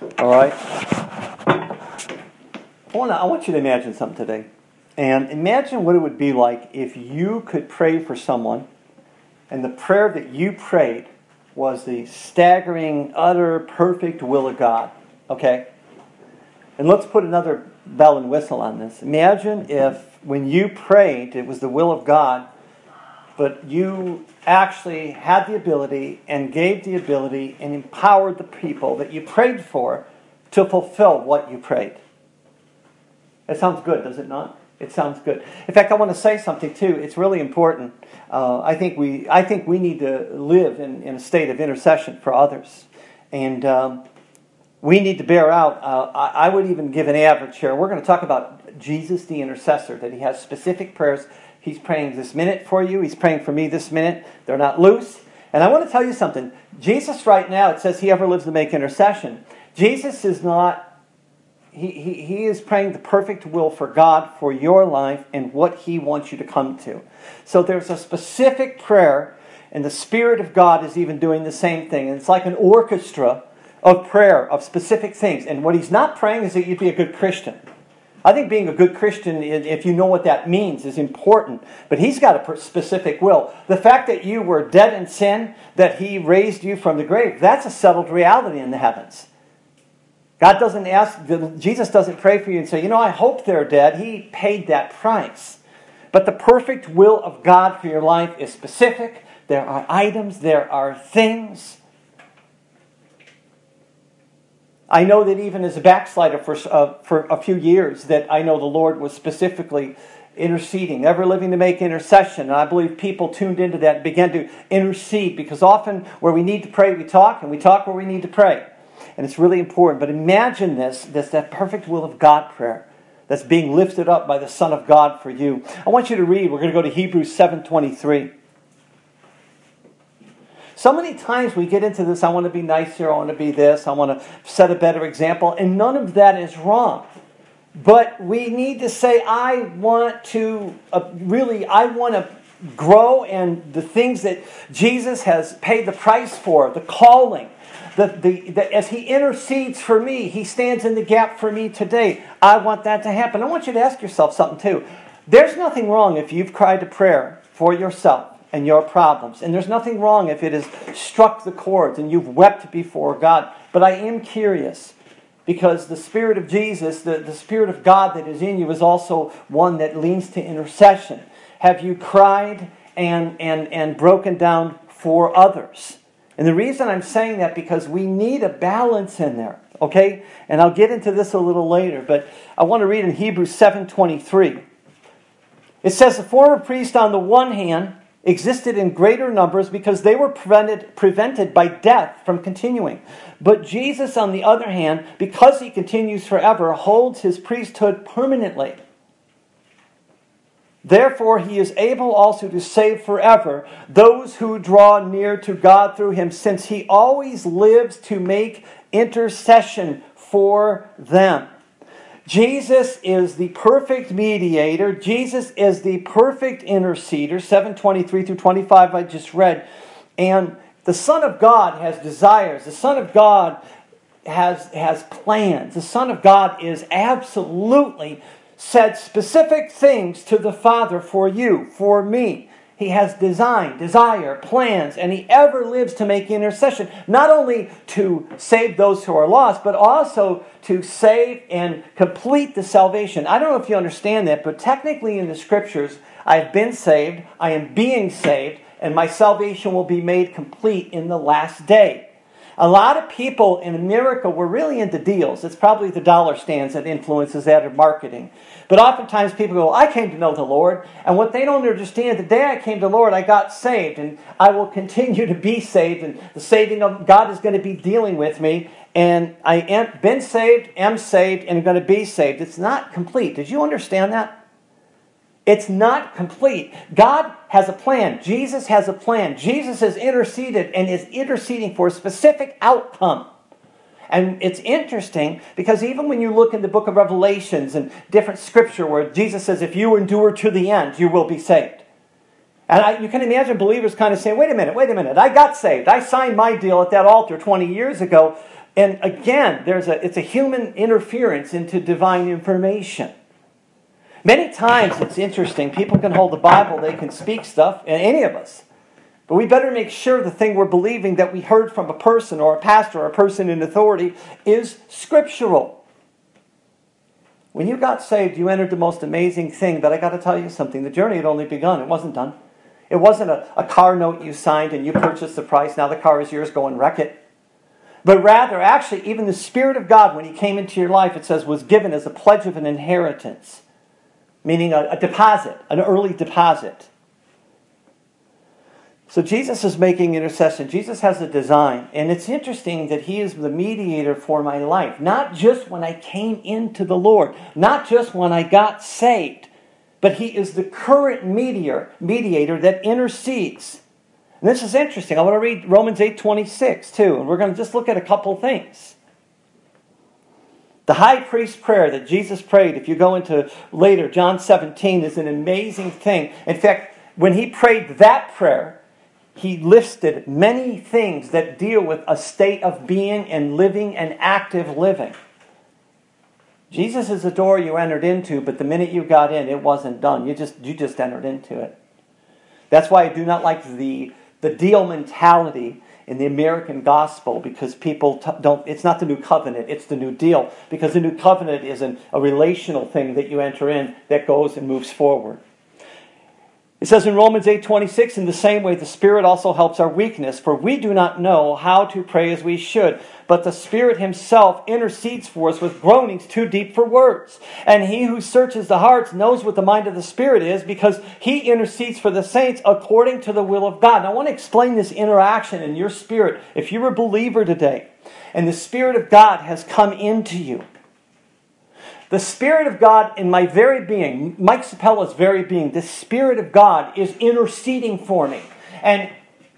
All right? I want you to imagine something today. And imagine what it would be like if you could pray for someone and the prayer that you prayed was the staggering, utter, perfect will of God. Okay? And let's put another bell and whistle on this. Imagine if when you prayed, it was the will of God, but you actually had the ability and gave the ability and empowered the people that you prayed for to fulfill what you prayed. It sounds good, does it not? It sounds good. In fact, I want to say something too. It's really important. I think we need to live in a state of intercession for others, and we need to bear out. I would even give an average here. We're going to talk about Jesus, the intercessor, that he has specific prayers. He's praying this minute for you. He's praying for me this minute. They're not loose. And I want to tell you something. Jesus right now, it says he ever lives to make intercession. Jesus is not. He is praying the perfect will for God for your life and what he wants you to come to. So there's a specific prayer, and the Spirit of God is even doing the same thing. And it's like an orchestra of prayer, of specific things. And what he's not praying is that you be a good Christian. I think being a good Christian, if you know what that means, is important. But he's got a specific will. The fact that you were dead in sin, that he raised you from the grave, that's a settled reality in the heavens. God doesn't ask, Jesus doesn't pray for you and say, I hope they're dead. He paid that price. But the perfect will of God for your life is specific. There are items, there are things. I know that even as a backslider for a few years, that I know the Lord was specifically interceding, ever living to make intercession. And I believe people tuned into that and began to intercede, because often where we need to pray, we talk, and we talk where we need to pray. And it's really important. But imagine that perfect will of God prayer that's being lifted up by the Son of God for you. I want you to read. We're going to go to Hebrews 7:23. So many times we get into this, I want to be nicer, I want to be this, I want to set a better example, and none of that is wrong. But we need to say, I want to grow in the things that Jesus has paid the price for, the calling. As he intercedes for me, he stands in the gap for me today. I want that to happen. I want you to ask yourself something too. There's nothing wrong if you've cried a prayer for yourself and your problems. And there's nothing wrong if it has struck the chords and you've wept before God. But I am curious, because the Spirit of Jesus, the Spirit of God that is in you, is also one that leans to intercession. Have you cried and broken down for others? And the reason I'm saying that, because we need a balance in there, okay? And I'll get into this a little later, but I want to read in Hebrews 7:23. It says, the former priests on the one hand existed in greater numbers because they were prevented by death from continuing. But Jesus, on the other hand, because he continues forever, holds his priesthood permanently. Therefore, he is able also to save forever those who draw near to God through him, since he always lives to make intercession for them. Jesus is the perfect mediator. Jesus is the perfect interceder. 7:23 through 25 I just read. And the Son of God has desires. The Son of God has plans. The Son of God is absolutely said specific things to the Father for you, for me. He has design, desire, plans, and he ever lives to make intercession, not only to save those who are lost, but also to save and complete the salvation. I don't know if you understand that, but technically in the Scriptures, I have been saved, I am being saved, and my salvation will be made complete in the last day. A lot of people in America were really into deals. It's probably the dollar stands that influences that, or marketing. But oftentimes people go, I came to know the Lord. And what they don't understand, the day I came to the Lord, I got saved. And I will continue to be saved. And the saving of God is going to be dealing with me. And I am been saved, am saved, and going to be saved. It's not complete. Did you understand that? It's not complete. God has a plan. Jesus has a plan. Jesus has interceded and is interceding for a specific outcome. And it's interesting because even when you look in the book of Revelations and different scripture where Jesus says, if you endure to the end, you will be saved. And you can imagine believers kind of saying, wait a minute. I got saved. I signed my deal at that altar 20 years ago. And again, it's a human interference into divine information. Many times it's interesting. People can hold the Bible, they can speak stuff, and any of us. But we better make sure the thing we're believing that we heard from a person or a pastor or a person in authority is scriptural. When you got saved, you entered the most amazing thing, but I got to tell you something. The journey had only begun. It wasn't done. It wasn't a car note you signed and you purchased the price. Now the car is yours, go and wreck it. But rather, actually, even the Spirit of God, when He came into your life, it says, was given as a pledge of an inheritance. Meaning a deposit, an early deposit. So Jesus is making intercession. Jesus has a design. And it's interesting that He is the mediator for my life. Not just when I came into the Lord. Not just when I got saved. But He is the current mediator that intercedes. And this is interesting. I want to read Romans 8:26 too. And we're going to just look at a couple things. The high priest prayer that Jesus prayed, if you go into later, John 17, is an amazing thing. In fact, when He prayed that prayer, He listed many things that deal with a state of being and living and active living. Jesus is the door you entered into, but the minute you got in, it wasn't done. You just entered into it. That's why I do not like the deal mentality in the American gospel, because people it's not the new covenant, it's the new deal. Because the new covenant is a relational thing that you enter in that goes and moves forward. It says in Romans 8:26, in the same way the Spirit also helps our weakness, for we do not know how to pray as we should, but the Spirit Himself intercedes for us with groanings too deep for words. And He who searches the hearts knows what the mind of the Spirit is, because He intercedes for the saints according to the will of God. Now I want to explain this interaction in your spirit. If you're a believer today, and the Spirit of God has come into you, the Spirit of God in my very being, Mike Sapella's very being, the Spirit of God is interceding for me. And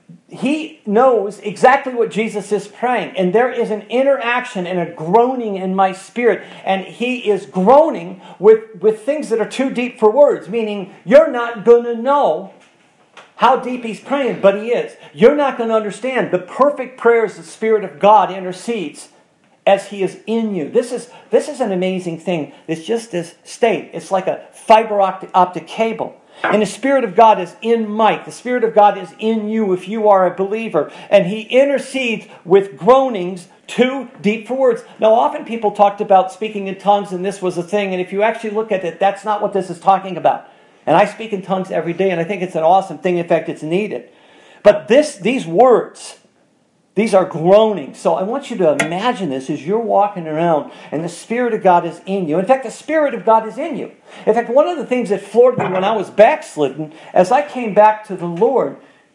He knows exactly what Jesus is praying. And there is an interaction and a groaning in my spirit. And He is groaning with things that are too deep for words. Meaning, you're not going to know how deep He's praying, but He is. You're not going to understand the perfect prayers the Spirit of God intercedes as He is in you. This is an amazing thing. It's just this state. It's like a fiber optic cable. And the Spirit of God is in Mike. The Spirit of God is in you if you are a believer. And He intercedes with groanings too deep for words. Now, often people talked about speaking in tongues, and this was a thing. And if you actually look at it, that's not what this is talking about. And I speak in tongues every day, and I think it's an awesome thing. In fact, it's needed. But these words, these are groaning. So I want you to imagine this as you're walking around and the Spirit of God is in you. In fact, the Spirit of God is in you. In fact, one of the things that floored me when I was backslidden, as I came back to the Lord,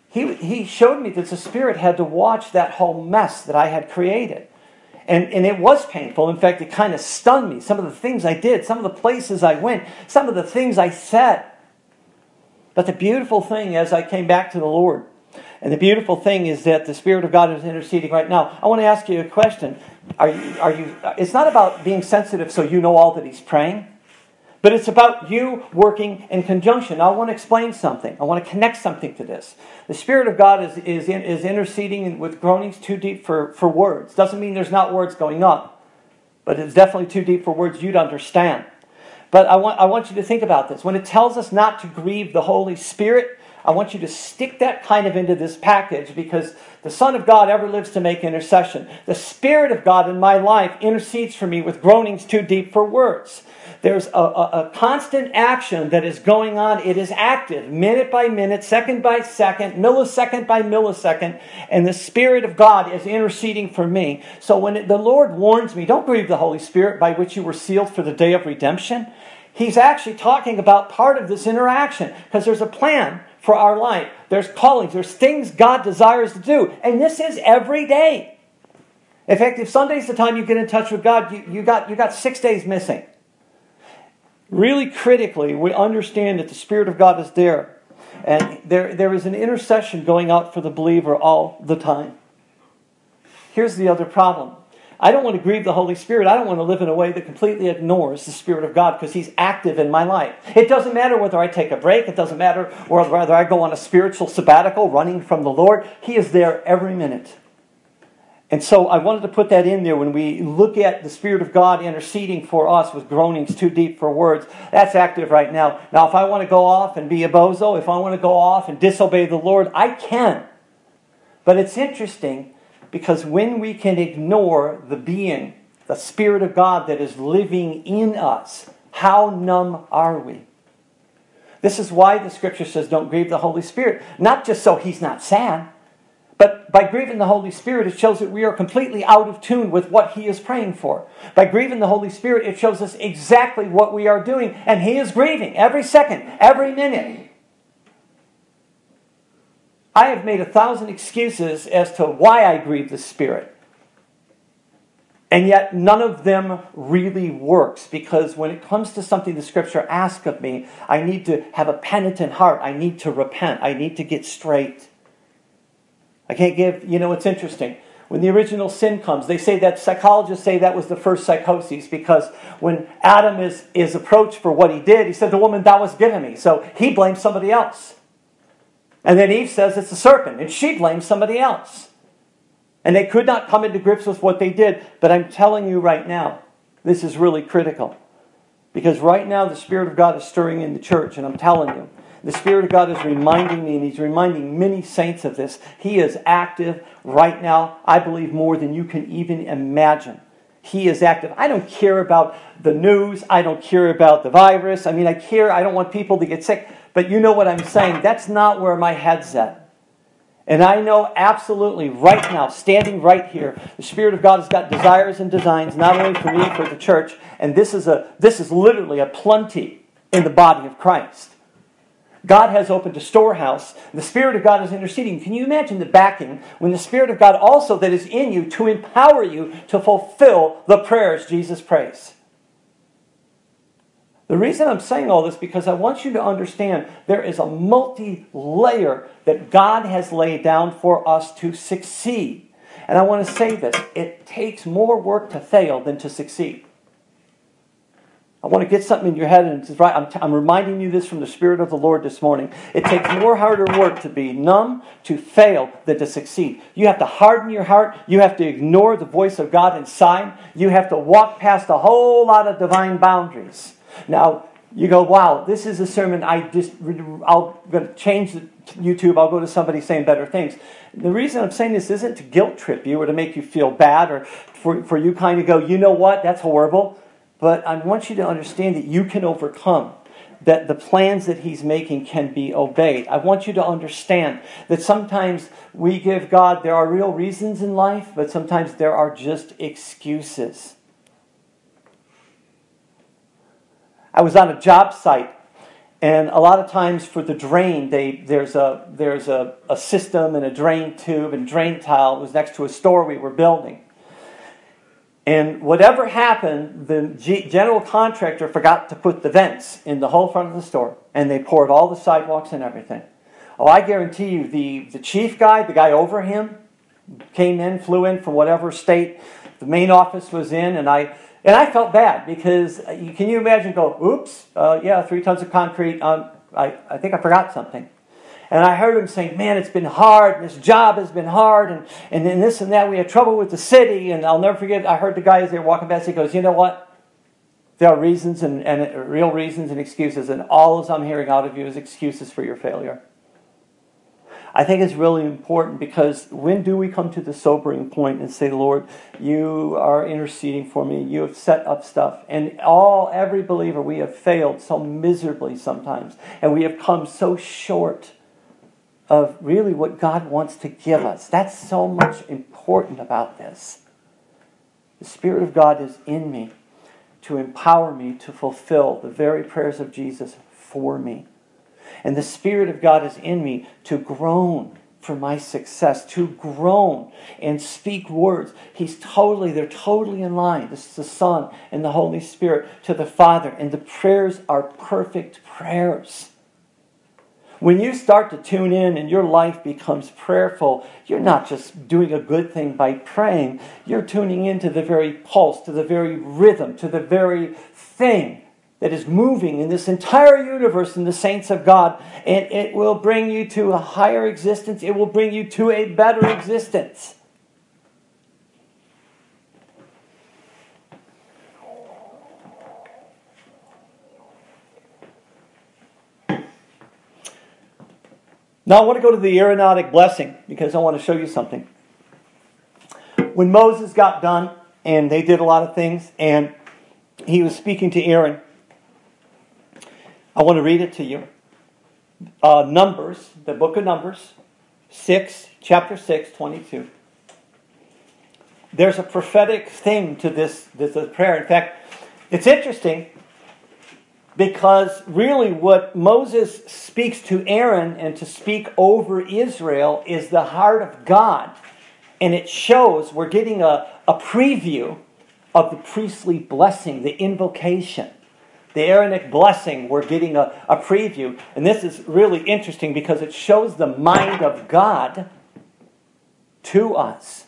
He showed me that the Spirit had to watch that whole mess that I had created. And it was painful. In fact, it kind of stunned me. Some of the things I did, some of the places I went, some of the things I said. But the beautiful thing as I came back to the Lord, and the beautiful thing is that the Spirit of God is interceding right now. I want to ask you a question. Are you? It's not about being sensitive so you know all that He's praying, but it's about you working in conjunction. Now, I want to explain something. I want to connect something to this. The Spirit of God is interceding with groanings too deep for words. Doesn't mean there's not words going on, but it's definitely too deep for words you'd understand. But I want you to think about this. When it tells us not to grieve the Holy Spirit, I want you to stick that kind of into this package, because the Son of God ever lives to make intercession. The Spirit of God in my life intercedes for me with groanings too deep for words. There's a constant action that is going on. It is active, minute by minute, second by second, millisecond by millisecond, and the Spirit of God is interceding for me. So when the Lord warns me, don't grieve the Holy Spirit by which you were sealed for the day of redemption, He's actually talking about part of this interaction, because there's a plan for our life. There's callings. There's things God desires to do. And this is every day. In fact, if Sunday's the time you get in touch with God, you got 6 days missing. Really critically, we understand that the Spirit of God is there. And there is an intercession going out for the believer all the time. Here's the other problem. I don't want to grieve the Holy Spirit. I don't want to live in a way that completely ignores the Spirit of God, because He's active in my life. It doesn't matter whether I take a break. It doesn't matter whether I go on a spiritual sabbatical running from the Lord. He is there every minute. And so I wanted to put that in there when we look at the Spirit of God interceding for us with groanings too deep for words. That's active right now. Now, if I want to go off and be a bozo, if I want to go off and disobey the Lord, I can. But it's interesting because when we can ignore the being, the Spirit of God that is living in us, how numb are we? This is why the Scripture says don't grieve the Holy Spirit. Not just so He's not sad, but by grieving the Holy Spirit, it shows that we are completely out of tune with what He is praying for. By grieving the Holy Spirit, it shows us exactly what we are doing. And He is grieving every second, every minute. I have made 1,000 excuses as to why I grieve the Spirit. And yet none of them really works, because when it comes to something the Scripture asks of me, I need to have a penitent heart. I need to repent. I need to get straight. I can't give, it's interesting. When the original sin comes, they say that, psychologists say that was the first psychosis, because when Adam is approached for what he did, he said, the woman thou hast given me. So he blames somebody else. And then Eve says it's the serpent, and she blames somebody else. And they could not come into grips with what they did. But I'm telling you right now, this is really critical. Because right now the Spirit of God is stirring in the church, and I'm telling you, the Spirit of God is reminding me, and He's reminding many saints of this. He is active right now, I believe, more than you can even imagine. He is active. I don't care about the news. I don't care about the virus. I don't want people to get sick. But you know what I'm saying. That's not where my head's at. And I know absolutely right now, standing right here, the Spirit of God has got desires and designs, not only for me, for the church. And this is literally a plenty in the body of Christ. God has opened a storehouse. The Spirit of God is interceding. Can you imagine the backing when the Spirit of God also that is in you to empower you to fulfill the prayers Jesus prays? The reason I'm saying all this because I want you to understand there is a multi-layer that God has laid down for us to succeed. And I want to say this. It takes more work to fail than to succeed. I want to get something in your head, and it's right. I'm reminding you this from the Spirit of the Lord this morning. It takes more harder work to be numb, to fail, than to succeed. You have to harden your heart. You have to ignore the voice of God inside. You have to walk past a whole lot of divine boundaries. Now, you go, wow, this is a sermon. I'm going to change the YouTube. I'll go to somebody saying better things. The reason I'm saying this isn't to guilt trip you or to make you feel bad or for you kind of go, you know what, that's horrible. But I want you to understand that you can overcome, that the plans that He's making can be obeyed. I want you to understand that sometimes we give God, there are real reasons in life, but sometimes there are just excuses. I was on a job site, and a lot of times for the drain, there's a system and a drain tube and drain tile. It was next to a store we were building. And whatever happened, the general contractor forgot to put the vents in the whole front of the store. And they poured all the sidewalks and everything. Oh, I guarantee you, the chief guy, the guy over him, flew in from whatever state. The main office was in, and I felt bad because, can you imagine oops, 3 tons of concrete, I think I forgot something. And I heard him saying, man, it's been hard. This job has been hard. And then this and that. We had trouble with the city. And I'll never forget, I heard the guy as they were walking past, he goes, you know what? There are reasons and real reasons and excuses. And all I'm hearing out of you is excuses for your failure. I think it's really important because when do we come to the sobering point and say, Lord, you are interceding for me. You have set up stuff. And every believer, we have failed so miserably sometimes. And we have come so short of really what God wants to give us. That's so much important about this. The Spirit of God is in me to empower me to fulfill the very prayers of Jesus for me. And the Spirit of God is in me to groan for my success, to groan and speak words. They're totally in line. This is the Son and the Holy Spirit to the Father. And the prayers are perfect prayers. When you start to tune in and your life becomes prayerful, you're not just doing a good thing by praying. You're tuning into the very pulse, to the very rhythm, to the very thing that is moving in this entire universe in the saints of God. And it will bring you to a higher existence. It will bring you to a better existence. Now I want to go to the Aaronic blessing because I want to show you something. When Moses got done, and they did a lot of things, and he was speaking to Aaron, I want to read it to you. Numbers, the book of Numbers, chapter 6, 22. There's a prophetic thing to this prayer. In fact, it's interesting because really what Moses speaks to Aaron and to speak over Israel is the heart of God. And it shows, we're getting a preview of the priestly blessing, the invocation. The Aaronic blessing, we're getting a preview. And this is really interesting because it shows the mind of God to us.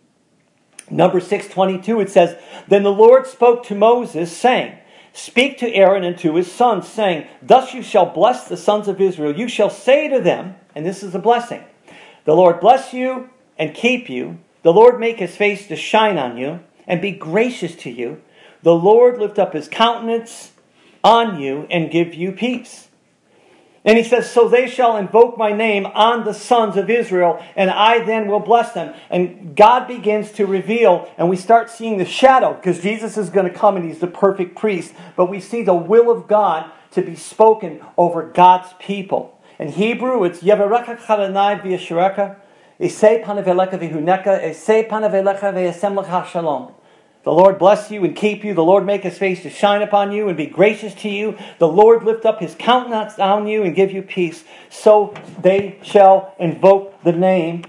Numbers 6:22, it says, Then the Lord spoke to Moses, saying, Speak to Aaron and to his sons, saying, Thus you shall bless the sons of Israel. You shall say to them, and this is a blessing, The Lord bless you and keep you. The Lord make his face to shine on you and be gracious to you. The Lord lift up his countenance on you and give you peace. And he says, So they shall invoke my name on the sons of Israel, and I then will bless them. And God begins to reveal, and we start seeing the shadow, because Jesus is going to come and he's the perfect priest. But we see the will of God to be spoken over God's people. In Hebrew, it's Yevarecha Chalanai v'Yashereka, Esei Panavelecha v'Huneka, Esei Panavelecha v'Yasem lecha shalom. The Lord bless you and keep you. The Lord make his face to shine upon you and be gracious to you. The Lord lift up his countenance on you and give you peace. So they shall invoke the name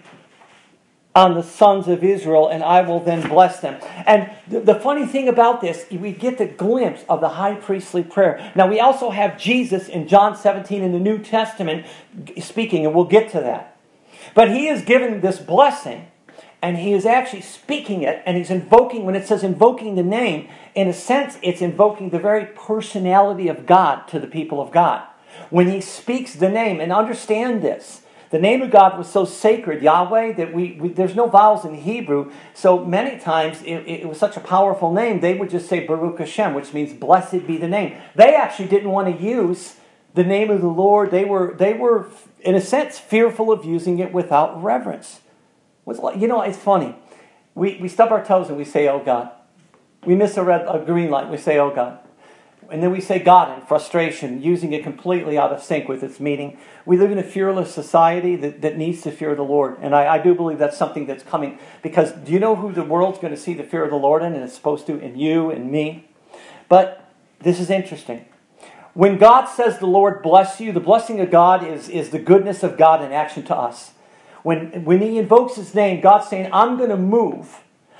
on the sons of Israel, and I will then bless them. And the funny thing about this, we get the glimpse of the high priestly prayer. Now we also have Jesus in John 17 in the New Testament speaking, and we'll get to that. But he is given this blessing, and he is actually speaking it, and he's invoking, when it says invoking the name, in a sense, it's invoking the very personality of God to the people of God. When he speaks the name, and understand this, the name of God was so sacred, Yahweh, that there's no vowels in Hebrew, so many times it was such a powerful name, they would just say Baruch Hashem, which means blessed be the name. They actually didn't want to use the name of the Lord. They were, in a sense, fearful of using it without reverence. You know, it's funny. We stub our toes and we say, oh God. We miss a green light, we say, oh God. And then we say God in frustration, using it completely out of sync with its meaning. We live in a fearless society that needs to fear the Lord. And I do believe that's something that's coming. Because do you know who the world's going to see the fear of the Lord in? And it's supposed to, in you and me. But this is interesting. When God says the Lord bless you, the blessing of God is the goodness of God in action to us. When he invokes his name, God's saying, I'm going to move.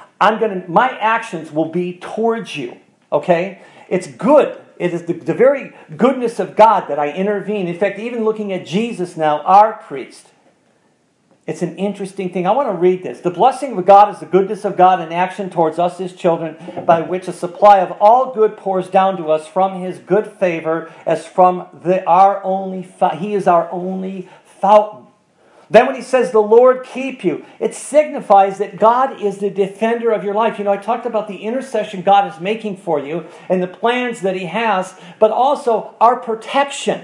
My actions will be towards you. Okay? It's good. It is the very goodness of God that I intervene. In fact, even looking at Jesus now, our priest, it's an interesting thing. I want to read this. The blessing of God is the goodness of God in action towards us, his children, by which a supply of all good pours down to us from his good favor, as from he is our only fountain. Then when he says, the Lord keep you, it signifies that God is the defender of your life. You know, I talked about the intercession God is making for you and the plans that he has, but also our protection.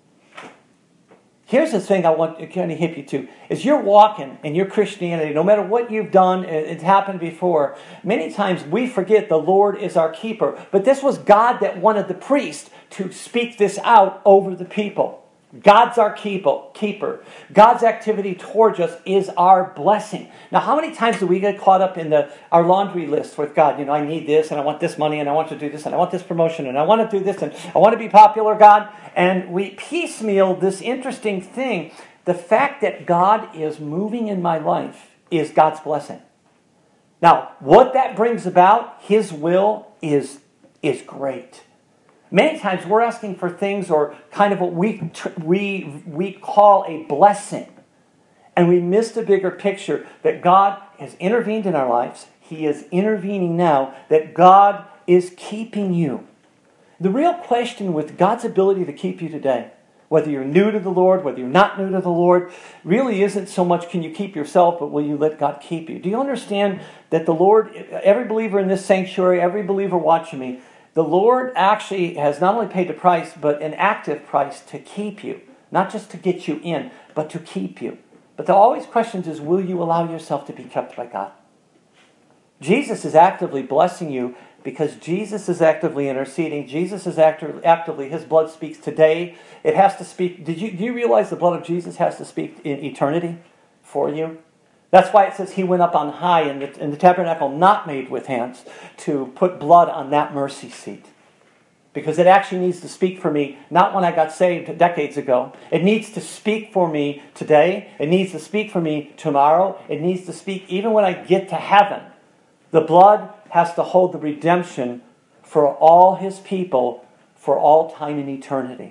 Here's the thing I want to kind of hip you to, is you're walking in your Christianity, no matter what you've done, it's happened before. Many times we forget the Lord is our keeper. But this was God that wanted the priest to speak this out over the people. God's our keeper. God's activity towards us is our blessing. Now, how many times do we get caught up in our laundry list with God? You know, I need this, and I want this money, and I want to do this, and I want this promotion, and I want to do this, and I want to be popular, God. And we piecemeal this interesting thing. The fact that God is moving in my life is God's blessing. Now, what that brings about, his will, is great. Many times we're asking for things, or kind of what we call a blessing. And we miss the bigger picture that God has intervened in our lives. He is intervening now, that God is keeping you. The real question with God's ability to keep you today, whether you're new to the Lord, whether you're not new to the Lord, really isn't so much can you keep yourself, but will you let God keep you? Do you understand that the Lord, every believer in this sanctuary, every believer watching me, the Lord actually has not only paid the price, but an active price to keep you. Not just to get you in, but to keep you. But the always question is, will you allow yourself to be kept by God? Jesus is actively blessing you because Jesus is actively interceding. Jesus is actively, His blood speaks today. It has to speak. Do you realize the blood of Jesus has to speak in eternity for you? That's why it says He went up on high in the tabernacle not made with hands to put blood on that mercy seat. Because it actually needs to speak for me, not when I got saved decades ago. It needs to speak for me today. It needs to speak for me tomorrow. It needs to speak even when I get to heaven. The blood has to hold the redemption for all His people for all time and eternity.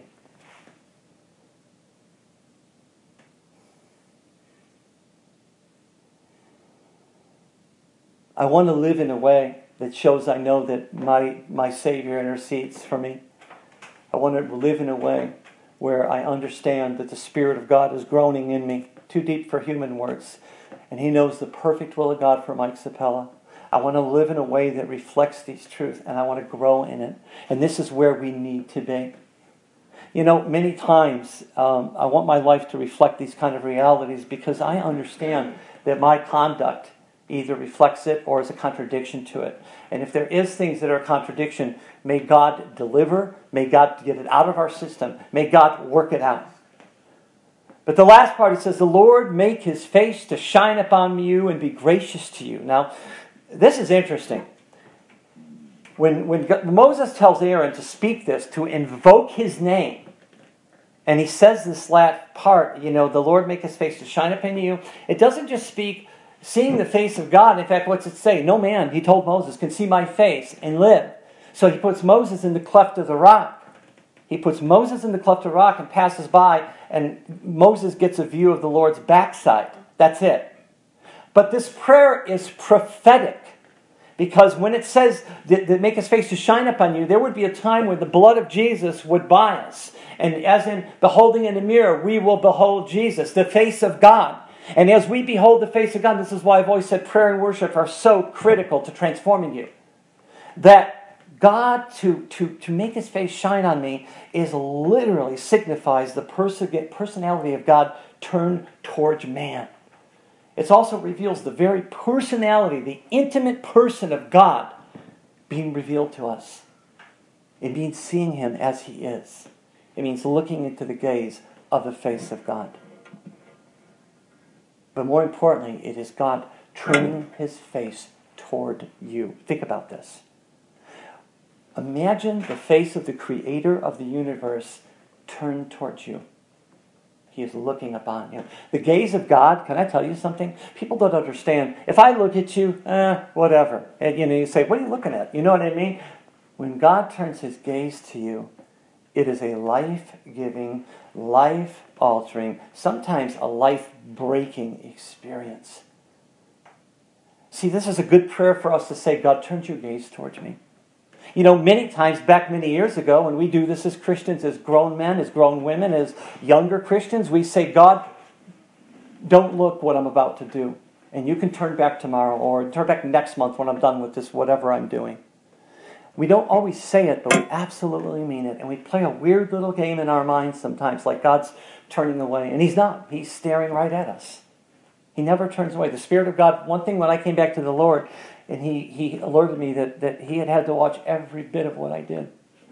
I want to live in a way that shows I know that my Savior intercedes for me. I want to live in a way where I understand that the Spirit of God is groaning in me, too deep for human words, and He knows the perfect will of God for Mike Sapella. I want to live in a way that reflects these truths, and I want to grow in it. And this is where we need to be. You know, many times I want my life to reflect these kind of realities because I understand that my conduct either reflects it or is a contradiction to it. And if there is things that are a contradiction, may God deliver, may God get it out of our system, may God work it out. But the last part, it says, the Lord make His face to shine upon you and be gracious to you. Now, this is interesting. When Moses tells Aaron to speak this, to invoke His name, and he says this last part, the Lord make His face to shine upon you, it doesn't just speak seeing the face of God. In fact, what's it say? No man, He told Moses, can see my face and live. So He puts Moses in the cleft of the rock. He puts Moses in the cleft of the rock and passes by, and Moses gets a view of the Lord's backside. That's it. But this prayer is prophetic, because when it says that make His face to shine upon you, there would be a time when the blood of Jesus would buy us. And as in beholding in a mirror, we will behold Jesus, the face of God. And as we behold the face of God, this is why I've always said prayer and worship are so critical to transforming you. That God, to make His face shine on me, is literally signifies the personality of God turned towards man. It also reveals the very personality, the intimate person of God being revealed to us. It means seeing Him as He is. It means looking into the gaze of the face of God. But more importantly, it is God turning His face toward you. Think about this. Imagine the face of the Creator of the universe turned towards you. He is looking upon you. The gaze of God, can I tell you something? People don't understand. If I look at you, whatever. And you say, what are you looking at? You know what I mean? When God turns His gaze to you, it is a life-giving, life-altering, sometimes a life-breaking experience. See, this is a good prayer for us to say, God, turn your gaze towards me. Many times back many years ago, when we do this as Christians, as grown men, as grown women, as younger Christians, we say, God, don't look what I'm about to do. And you can turn back tomorrow or turn back next month when I'm done with this, whatever I'm doing. We don't always say it, but we absolutely mean it. And we play a weird little game in our minds sometimes, like God's turning away. And He's not. He's staring right at us. He never turns away. The Spirit of God, one thing when I came back to the Lord, and He alerted me that He had to watch every bit of what I did.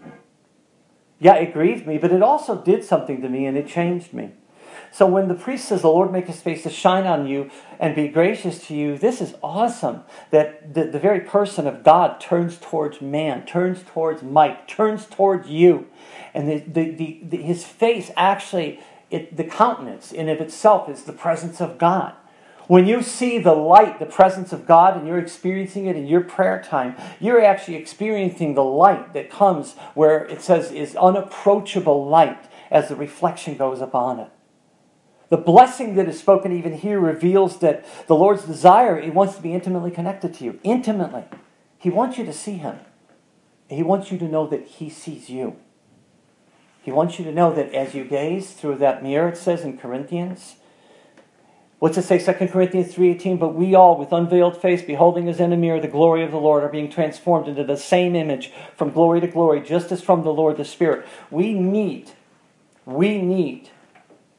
Yeah, it grieved me, but it also did something to me, and it changed me. So when the priest says, the Lord make His face to shine on you and be gracious to you, this is awesome. That the very person of God turns towards man, turns towards Mike, turns towards you. And His face actually, the countenance in of itself is the presence of God. When you see the light, the presence of God, and you're experiencing it in your prayer time, you're actually experiencing the light that comes where it says is unapproachable light as the reflection goes upon it. The blessing that is spoken even here reveals that the Lord's desire, He wants to be intimately connected to you. Intimately. He wants you to see Him. He wants you to know that He sees you. He wants you to know that as you gaze through that mirror, it says in Corinthians, what's it say, 2 Corinthians 3:18, but we all, with unveiled face, beholding as in a mirror the glory of the Lord, are being transformed into the same image from glory to glory, just as from the Lord the Spirit. We need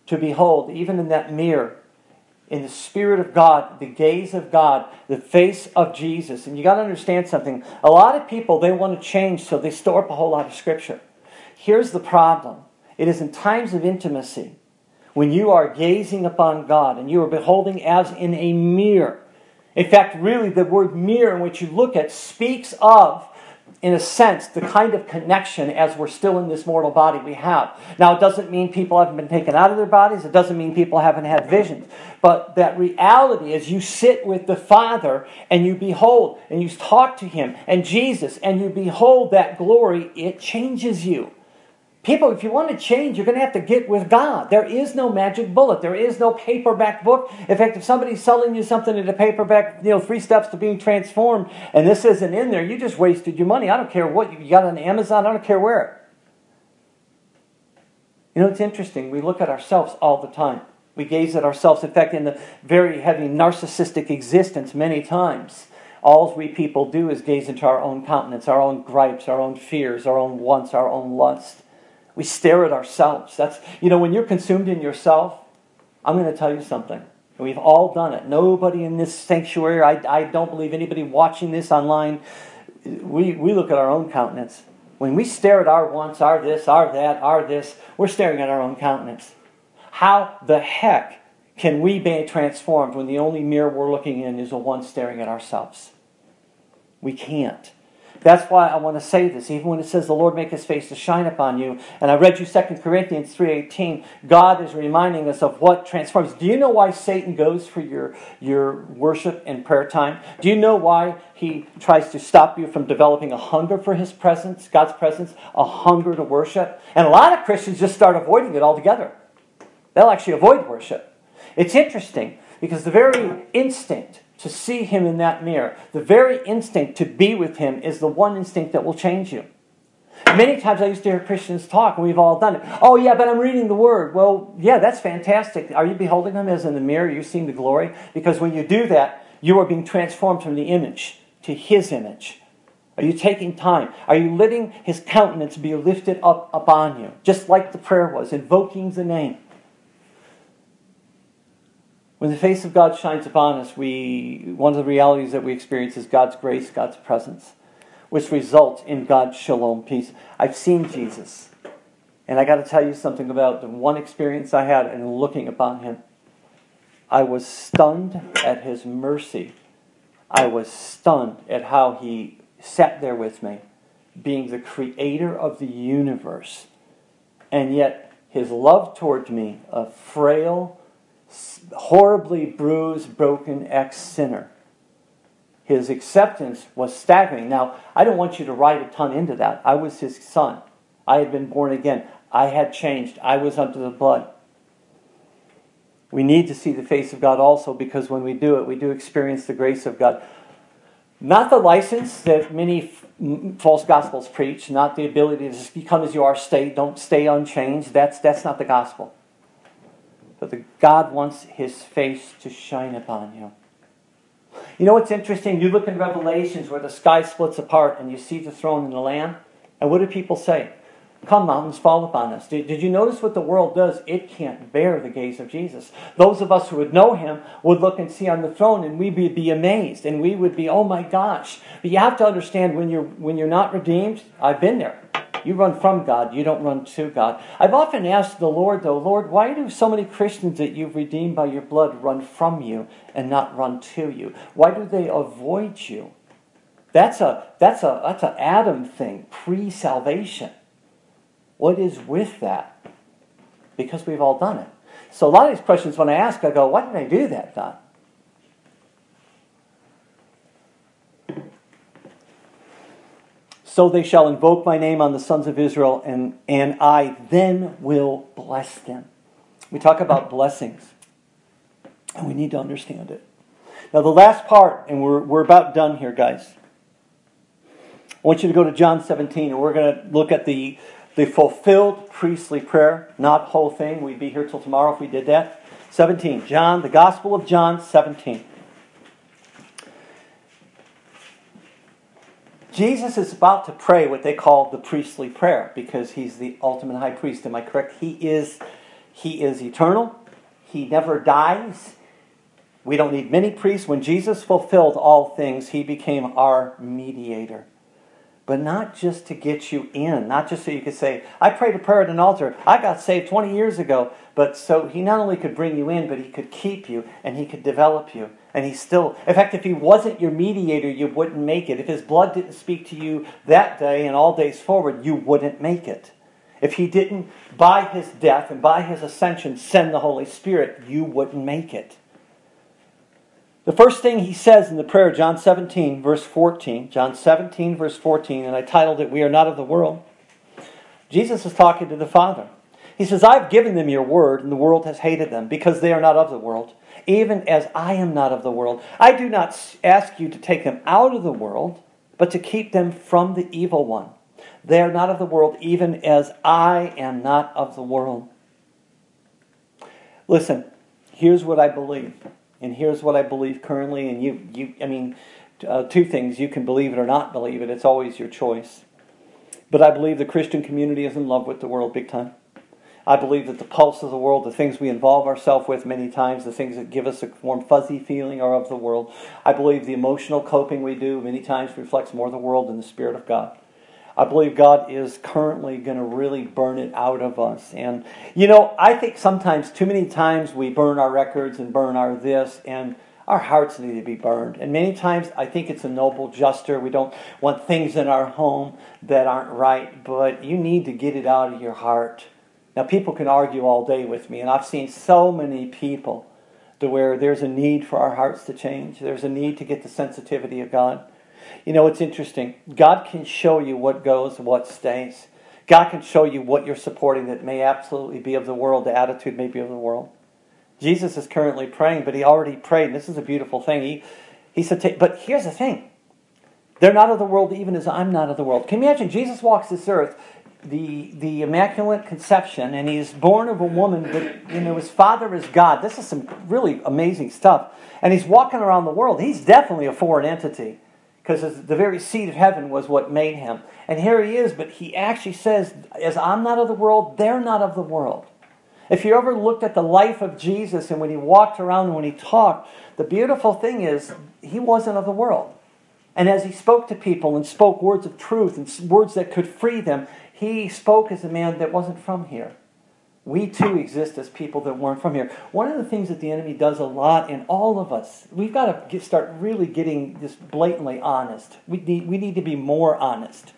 to behold, even in that mirror, in the Spirit of God, the gaze of God, the face of Jesus. And you got to understand something. A lot of people, they want to change, so they store up a whole lot of Scripture. Here's the problem. It is in times of intimacy, when you are gazing upon God and you are beholding as in a mirror. In fact, really, the word mirror in which you look at speaks of, in a sense, the kind of connection as we're still in this mortal body we have. Now, it doesn't mean people haven't been taken out of their bodies. It doesn't mean people haven't had visions. But that reality is you sit with the Father and you behold and you talk to Him and Jesus and you behold that glory, it changes you. People, if you want to change, you're going to have to get with God. There is no magic bullet. There is no paperback book. In fact, if somebody's selling you something in a paperback, 3 steps to being transformed, and this isn't in there, you just wasted your money. I don't care what you got on Amazon. I don't care where. It's interesting. We look at ourselves all the time. We gaze at ourselves. In fact, in the very heavy narcissistic existence, many times, all we people do is gaze into our own countenance, our own gripes, our own fears, our own wants, our own lust. We stare at ourselves. That's, when you're consumed in yourself, I'm going to tell you something. We've all done it. Nobody in this sanctuary, I don't believe anybody watching this online, we look at our own countenance. When we stare at our wants, our this, our that, our this, we're staring at our own countenance. How the heck can we be transformed when the only mirror we're looking in is the one staring at ourselves? We can't. That's why I want to say this, even when it says the Lord make His face to shine upon you. And I read you 2 Corinthians 3:18. God is reminding us of what transforms. Do you know why Satan goes for your worship and prayer time? Do you know why he tries to stop you from developing a hunger for His presence, God's presence, a hunger to worship? And a lot of Christians just start avoiding it altogether. They'll actually avoid worship. It's interesting because the very instinct to see Him in that mirror, the very instinct to be with Him is the one instinct that will change you. Many times I used to hear Christians talk, and we've all done it. Oh yeah, but I'm reading the Word. Well, yeah, that's fantastic. Are you beholding Him as in the mirror? Are you seeing the glory? Because when you do that, you are being transformed from the image to His image. Are you taking time? Are you letting His countenance be lifted up upon you? Just like the prayer was, invoking the name. When the face of God shines upon us, one of the realities that we experience is God's grace, God's presence, which results in God's shalom, peace. I've seen Jesus, and I got to tell you something about the one experience I had in looking upon Him. I was stunned at His mercy. I was stunned at how He sat there with me, being the creator of the universe, and yet His love toward me, a frail, horribly bruised, broken ex-sinner. His acceptance was staggering. Now, I don't want you to write a ton into that. I was His son. I had been born again. I had changed. I was under the blood. We need to see the face of God also, because when we do it, we do experience the grace of God. Not the license that many false gospels preach, not the ability to just become as you are, don't stay unchanged. That's not the gospel. But God wants His face to shine upon you. You know what's interesting? You look in Revelations where the sky splits apart and you see the throne and the Lamb. And what do people say? Come, mountains, fall upon us. Did you notice what the world does? It can't bear the gaze of Jesus. Those of us who would know Him would look and see on the throne, and we would be amazed. And we would be, oh my gosh. But you have to understand, when you're not redeemed, I've been there. You run from God. You don't run to God. I've often asked the Lord, though, Lord, why do so many Christians that you've redeemed by your blood run from you and not run to you? Why do they avoid you? That's an Adam thing, pre-salvation. What is with that? Because we've all done it. So a lot of these questions, when I ask, I go, why did I do that, God? So they shall invoke my name on the sons of Israel, and I then will bless them. We talk about blessings, and we need to understand it. Now the last part, and we're about done here, guys. I want you to go to John 17, and we're going to look at the fulfilled priestly prayer, not whole thing. We'd be here till tomorrow if we did that. 17, John, the Gospel of John 17. Jesus is about to pray what they call the priestly prayer, because He's the ultimate high priest. Am I correct? He is He is eternal. He never dies. We don't need many priests. When Jesus fulfilled all things, He became our mediator. But not just to get you in, not just so you could say, I prayed a prayer at an altar, I got saved 20 years ago. But so He not only could bring you in, but He could keep you and He could develop you. And He still, in fact, if He wasn't your mediator, you wouldn't make it. If His blood didn't speak to you that day and all days forward, you wouldn't make it. If He didn't, by His death and by His ascension, send the Holy Spirit, you wouldn't make it. The first thing He says in the prayer, John 17, verse 14, and I titled it, We Are Not of the World. Jesus is talking to the Father. He says, I've given them your word, and the world has hated them, because they are not of the world, even as I am not of the world. I do not ask you to take them out of the world, but to keep them from the evil one. They are not of the world, even as I am not of the world. Listen, here's what I believe. And here's what I believe currently, and two things. You can believe it or not believe it. It's always your choice. But I believe the Christian community is in love with the world big time. I believe that the pulse of the world, the things we involve ourselves with many times, the things that give us a warm, fuzzy feeling are of the world. I believe the emotional coping we do many times reflects more of the world than the Spirit of God. I believe God is currently going to really burn it out of us. And, I think sometimes, too many times, we burn our records and burn our this, and our hearts need to be burned. And many times, I think it's a noble gesture. We don't want things in our home that aren't right, but you need to get it out of your heart. Now, people can argue all day with me, and I've seen so many people to where there's a need for our hearts to change. There's a need to get the sensitivity of God. It's interesting. God can show you what goes and what stays. God can show you what you're supporting that may absolutely be of the world. The attitude may be of the world. Jesus is currently praying, but He already prayed. And this is a beautiful thing. He said, but here's the thing. They're not of the world even as I'm not of the world. Can you imagine? Jesus walks this earth, the Immaculate Conception, and He's born of a woman, but His Father is God. This is some really amazing stuff. And He's walking around the world. He's definitely a foreign entity, because the very seed of heaven was what made Him. And here He is, but He actually says, as I'm not of the world, they're not of the world. If you ever looked at the life of Jesus and when He walked around and when He talked, the beautiful thing is He wasn't of the world. And as He spoke to people and spoke words of truth and words that could free them, He spoke as a man that wasn't from here. We too exist as people that weren't from here. One of the things that the enemy does a lot in all of us, we've got to start really getting just blatantly honest. We need to be more honest.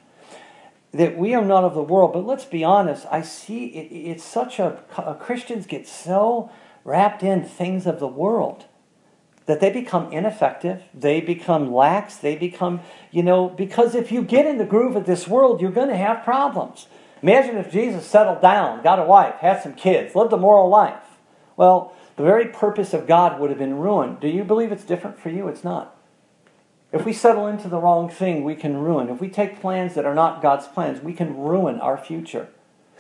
That we are not of the world, but let's be honest. I see it's such Christians get so wrapped in things of the world that they become ineffective, they become lax, they become, because if you get in the groove of this world, you're going to have problems. Imagine if Jesus settled down, got a wife, had some kids, lived a moral life. Well, the very purpose of God would have been ruined. Do you believe it's different for you? It's not. If we settle into the wrong thing, we can ruin. If we take plans that are not God's plans, we can ruin our future.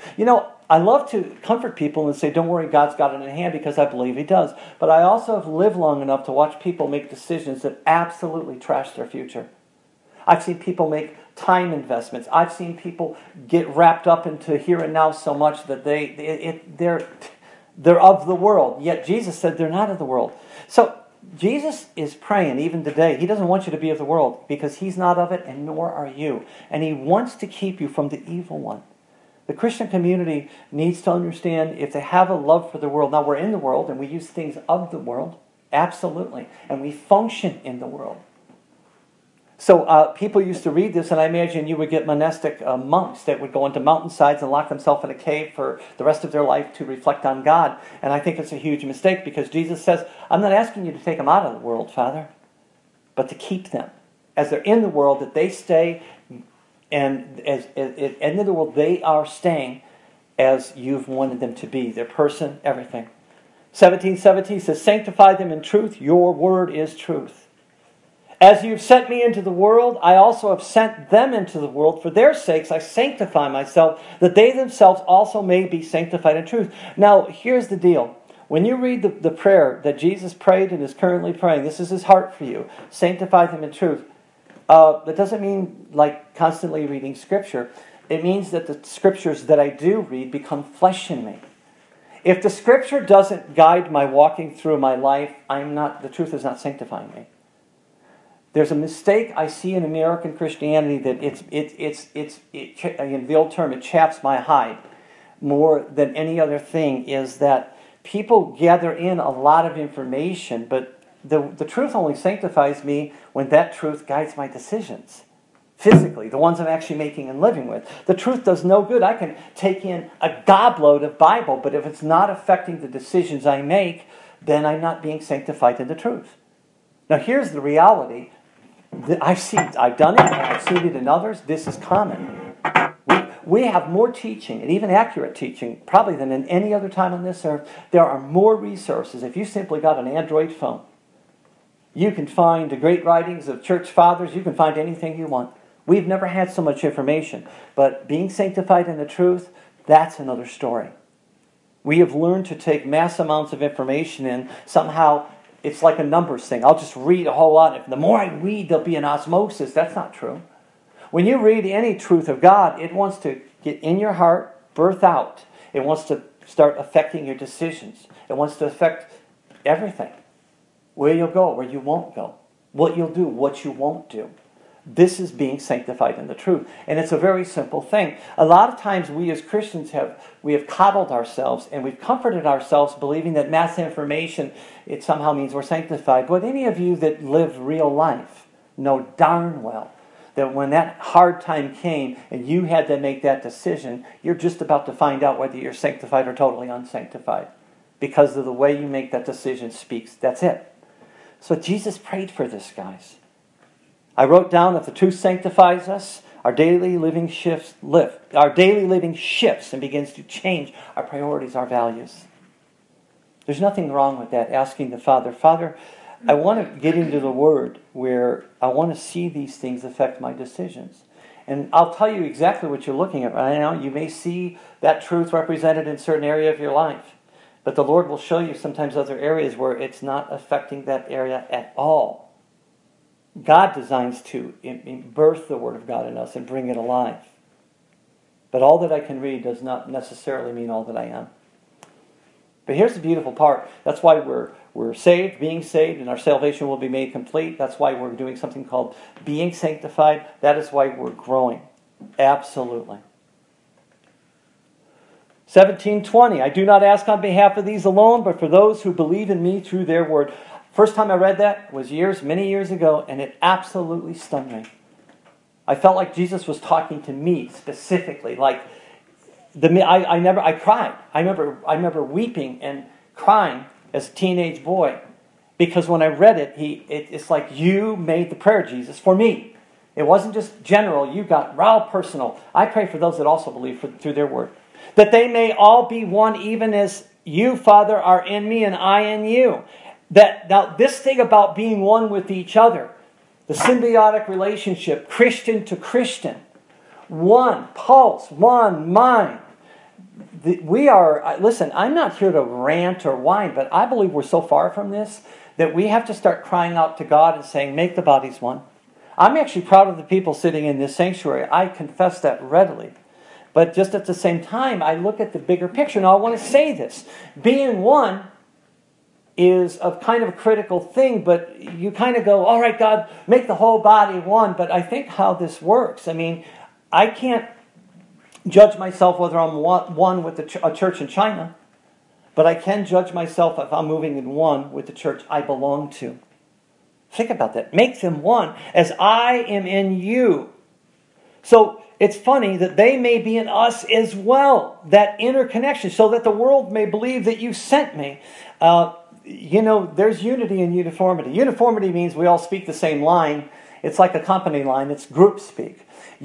I love to comfort people and say, don't worry, God's got it in hand, because I believe He does. But I also have lived long enough to watch people make decisions that absolutely trash their future. I've seen people make time investments. I've seen people get wrapped up into here and now so much that they're of the world. Yet Jesus said they're not of the world. So Jesus is praying even today. He doesn't want you to be of the world because He's not of it, and nor are you. And He wants to keep you from the evil one. The Christian community needs to understand, if they have a love for the world. Now, we're in the world and we use things of the world. Absolutely. And we function in the world. So people used to read this, and I imagine you would get monastic monks that would go into mountainsides and lock themselves in a cave for the rest of their life to reflect on God. And I think it's a huge mistake, because Jesus says, I'm not asking you to take them out of the world, Father, but to keep them. As they're in the world, that they stay, and as in the world, they are staying as you've wanted them to be. Their person, everything. 17:17 says, sanctify them in truth. Your word is truth. As you've sent me into the world, I also have sent them into the world. For their sakes I sanctify myself, that they themselves also may be sanctified in truth. Now, here's the deal. When you read the prayer that Jesus prayed and is currently praying, this is His heart for you. Sanctify them in truth. That doesn't mean like constantly reading Scripture. It means that the Scriptures that I do read become flesh in me. If the Scripture doesn't guide my walking through my life, the truth is not sanctifying me. There's a mistake I see in American Christianity that in the old term, it chaps my hide more than any other thing, is that people gather in a lot of information, but the truth only sanctifies me when that truth guides my decisions. Physically, the ones I'm actually making and living with. The truth does no good. I can take in a gobload of Bible, but if it's not affecting the decisions I make, then I'm not being sanctified in the truth. Now here's the reality. I've done it, I've seen it in others. This is common. We have more teaching, and even accurate teaching, probably than in any other time on this earth. There are more resources. If you simply got an Android phone, you can find the great writings of church fathers. You can find anything you want. We've never had so much information. But being sanctified in the truth, that's another story. We have learned to take mass amounts of information in. Somehow, it's like a numbers thing. I'll just read a whole lot. If the more I read, there'll be an osmosis. That's not true. When you read any truth of God, it wants to get in your heart, birth out. It wants to start affecting your decisions. It wants to affect everything. Where you'll go, where you won't go. What you'll do, what you won't do. This is being sanctified in the truth. And it's a very simple thing. A lot of times we as Christians have coddled ourselves and we've comforted ourselves believing that mass information, it somehow means we're sanctified. But any of you that live real life know darn well that when that hard time came and you had to make that decision, you're just about to find out whether you're sanctified or totally unsanctified. Because of the way you make that decision speaks. That's it. So Jesus prayed for this, guys. I wrote down, if the truth sanctifies us, our daily living shifts and begins to change our priorities, our values. There's nothing wrong with that, asking the Father, Father, I want to get into the Word where I want to see these things affect my decisions. And I'll tell you exactly what you're looking at right now. You may see that truth represented in a certain area of your life. But the Lord will show you sometimes other areas where it's not affecting that area at all. God designs to birth the Word of God in us and bring it alive. But all that I can read does not necessarily mean all that I am. But here's the beautiful part. That's why we're saved, being saved, and our salvation will be made complete. That's why we're doing something called being sanctified. That is why we're growing. Absolutely. 17:20. I do not ask on behalf of these alone, but for those who believe in me through their word. First time I read that was many years ago, and it absolutely stunned me. I felt like Jesus was talking to me specifically. Like I cried. I remember weeping and crying as a teenage boy, because when I read it, it's like you made the prayer, Jesus, for me. It wasn't just general. You got real personal. I pray for those that also believe through their word, that they may all be one, even as you, Father, are in me and I in you. Now, this thing about being one with each other, the symbiotic relationship, Christian to Christian, one pulse, one mind. Listen, I'm not here to rant or whine, but I believe we're so far from this that we have to start crying out to God and saying, make the bodies one. I'm actually proud of the people sitting in this sanctuary. I confess that readily. But just at the same time, I look at the bigger picture. Now, I want to say this. Being one is a kind of a critical thing, but you kind of go, all right, God, make the whole body one. But I think how this works, I can't judge myself whether I'm one with a church in China, but I can judge myself if I'm moving in one with the church I belong to. Think about that. Make them one as I am in you. So it's funny that they may be in us as well, that interconnection, so that the world may believe that you sent me. There's unity in uniformity. Uniformity means we all speak the same line. It's like a company line. It's group speak.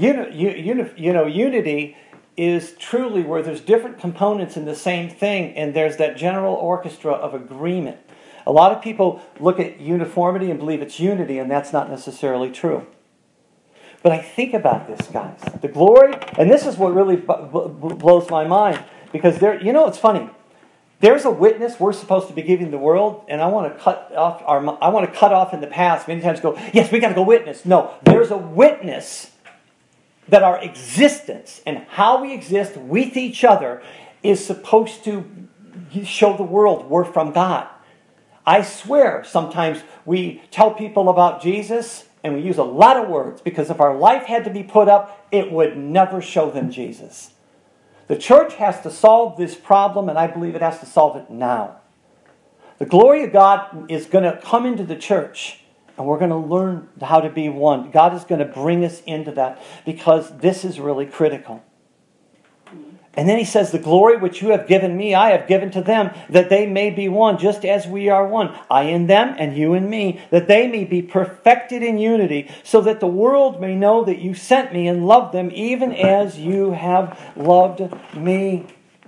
Unity is truly where there's different components in the same thing, and there's that general orchestra of agreement. A lot of people look at uniformity and believe it's unity, and that's not necessarily true. But I think about this, guys. The glory, and this is what really blows my mind, because it's funny. There's a witness we're supposed to be giving the world, and I want to cut off in the past. Many times go, yes, we got to go witness. No, there's a witness that our existence and how we exist with each other is supposed to show the world we're from God. I swear sometimes we tell people about Jesus and we use a lot of words because if our life had to be put up, it would never show them Jesus. The church has to solve this problem, and I believe it has to solve it now. The glory of God is going to come into the church, and we're going to learn how to be one. God is going to bring us into that because this is really critical. And then he says, the glory which you have given me, I have given to them, that they may be one, just as we are one. I in them, and you in me, that they may be perfected in unity, so that the world may know that you sent me and loved them, even as you have loved me.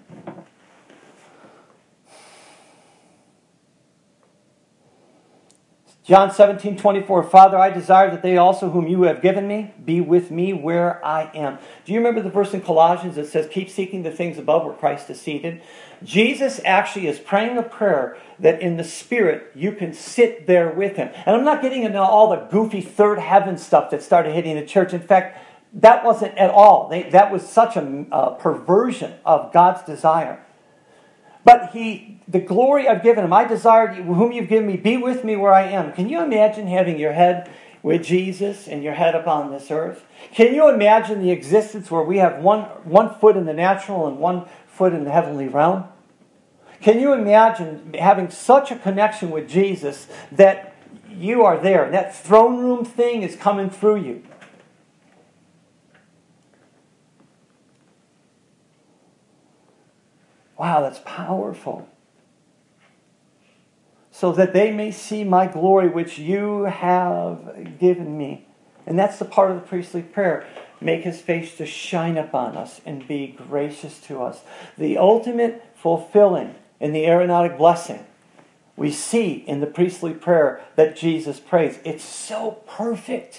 John 17:24, Father, I desire that they also whom you have given me be with me where I am. Do you remember the verse in Colossians that says, keep seeking the things above where Christ is seated? Jesus actually is praying a prayer that in the Spirit you can sit there with Him. And I'm not getting into all the goofy third heaven stuff that started hitting the church. In fact, that wasn't at all. That was such a perversion of God's desire. But the glory I've given him, I desire whom you've given me, be with me where I am. Can you imagine having your head with Jesus and your head upon this earth? Can you imagine the existence where we have one foot in the natural and 1 foot in the heavenly realm? Can you imagine having such a connection with Jesus that you are there? That throne room thing is coming through you. Wow, that's powerful. So that they may see my glory which you have given me. And that's the part of the priestly prayer. Make His face to shine upon us and be gracious to us. The ultimate fulfilling in the Aaronic blessing we see in the priestly prayer that Jesus prays. It's so perfect.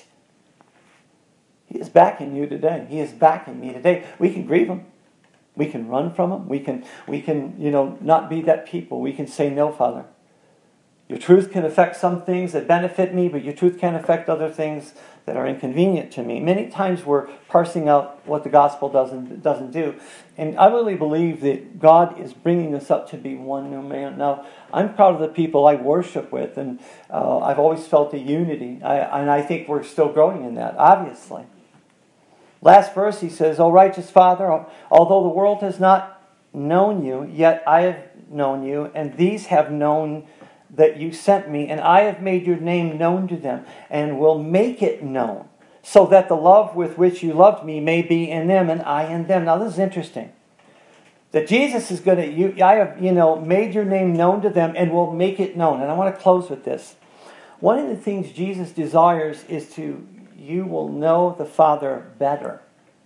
He is backing you today. He is backing me today. We can grieve Him. We can run from Him. We can, not be that people. We can say, no, Father. Your truth can affect some things that benefit me, but your truth can affect other things that are inconvenient to me. Many times we're parsing out what the gospel doesn't do. And I really believe that God is bringing us up to be one new man. Now, I'm proud of the people I worship with, and I've always felt a unity. And I think we're still growing in that, obviously. Last verse, he says, O righteous Father, although the world has not known you, yet I have known you, and these have known that you sent me, and I have made your name known to them, and will make it known, so that the love with which you loved me may be in them, and I in them. Now this is interesting. That Jesus is going to, I have, made your name known to them, and will make it known. And I want to close with this. One of the things Jesus desires is you will know the Father better.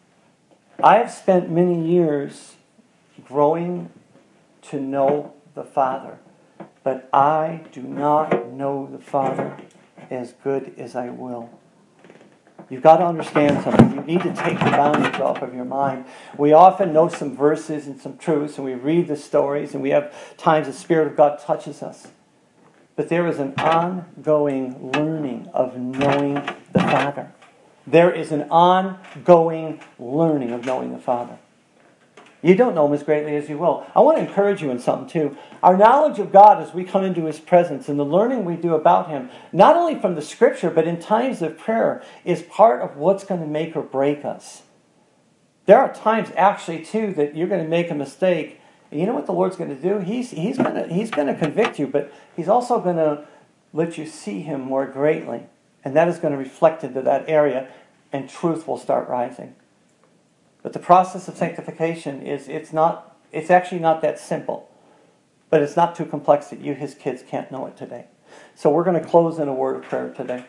I have spent many years growing to know the Father, but I do not know the Father as good as I will. You've got to understand something. You need to take the boundaries off of your mind. We often know some verses and some truths, and we read the stories, and we have times the Spirit of God touches us. But there is an ongoing learning of knowing the Father. There is an ongoing learning of knowing the Father. You don't know Him as greatly as you will. I want to encourage you in something too. Our knowledge of God as we come into His presence and the learning we do about Him, not only from the Scripture, but in times of prayer, is part of what's going to make or break us. There are times actually too that you're going to make a mistake. And you know what the Lord's going to do? He's going to convict you, but He's also going to let you see Him more greatly. And that is going to reflect into that area, and truth will start rising. But the process of sanctification it's actually not that simple. But it's not too complex that you, His kids, can't know it today. So we're going to close in a word of prayer today.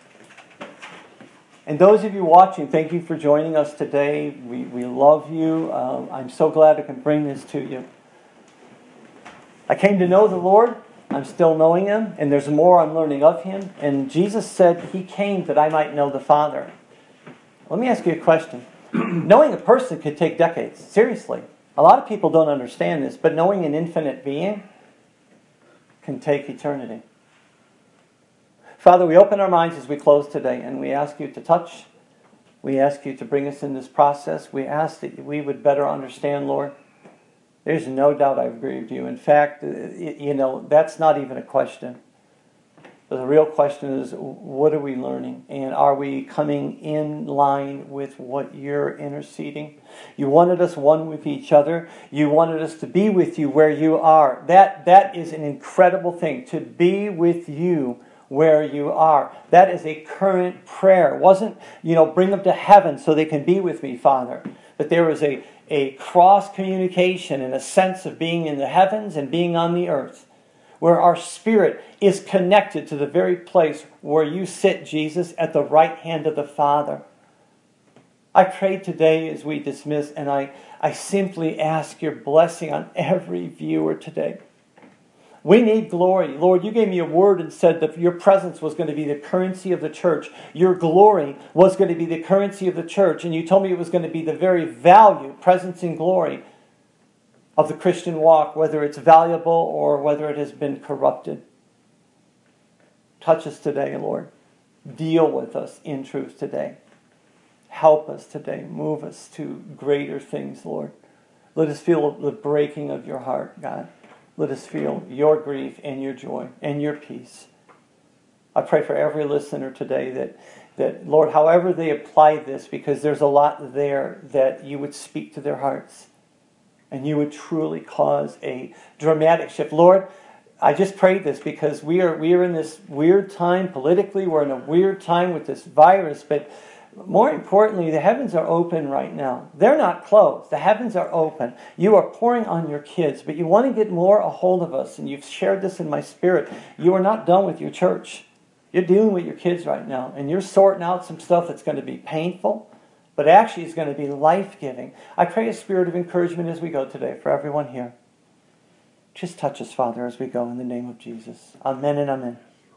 And those of you watching, thank you for joining us today. We love you. I'm so glad I can bring this to you. I came to know the Lord. I'm still knowing Him, and there's more I'm learning of Him. And Jesus said He came that I might know the Father. Let me ask you a question. Knowing a person could take decades. Seriously. A lot of people don't understand this, but knowing an infinite being can take eternity. Father, we open our minds as we close today, and we ask You to touch. We ask You to bring us in this process. We ask that we would better understand, Lord, There's no doubt I've grieved you. In fact, that's not even a question. But the real question is, what are we learning? And are we coming in line with what you're interceding? You wanted us one with each other. You wanted us to be with you where you are. That is an incredible thing, to be with you where you are. That is a current prayer. It wasn't, bring them to heaven so they can be with me, Father. But there was a cross communication and a sense of being in the heavens and being on the earth, where our spirit is connected to the very place where you sit, Jesus, at the right hand of the Father. I pray today as we dismiss, and I simply ask your blessing on every viewer today. We need glory. Lord, you gave me a word and said that your presence was going to be the currency of the church. Your glory was going to be the currency of the church. And you told me it was going to be the very value, presence and glory of the Christian walk, whether it's valuable or whether it has been corrupted. Touch us today, Lord. Deal with us in truth today. Help us today. Move us to greater things, Lord. Let us feel the breaking of your heart, God. Let us feel your grief and your joy and your peace. I pray for every listener today that, Lord, however they apply this, because there's a lot there, that you would speak to their hearts and you would truly cause a dramatic shift. Lord, I just prayed this because we are in this weird time politically. We're in a weird time with this virus, but more importantly, the heavens are open right now. They're not closed. The heavens are open. You are pouring on your kids, but you want to get more a hold of us, and you've shared this in my spirit. You are not done with your church. You're dealing with your kids right now, and you're sorting out some stuff that's going to be painful, but actually is going to be life-giving. I pray a spirit of encouragement as we go today for everyone here. Just touch us, Father, as we go in the name of Jesus. Amen and amen.